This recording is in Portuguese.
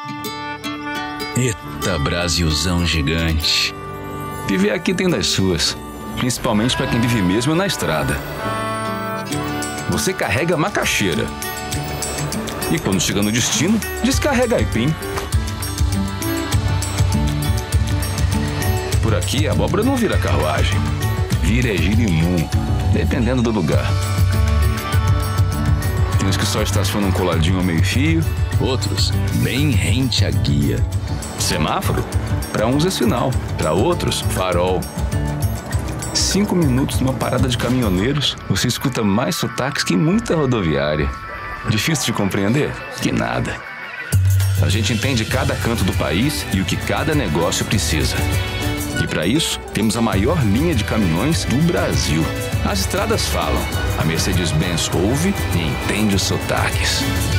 Eita, Brasilzão gigante. Viver aqui tem das suas, principalmente para quem vive mesmo na estrada. Você carrega macaxeira e quando chega no destino, descarrega aipim. Por aqui, a abóbora não vira carruagem, vira girimum, dependendo do lugar. Tem uns que só estacionam coladinho ao meio-fio, outros bem rente à guia. Semáforo? Para uns é sinal, para outros, farol. 5 minutos numa parada de caminhoneiros, você escuta mais sotaques que em muita rodoviária. Difícil de compreender? Que nada. A gente entende cada canto do país e o que cada negócio precisa. E para isso, temos a maior linha de caminhões do Brasil. As estradas falam, a Mercedes-Benz ouve e entende os sotaques.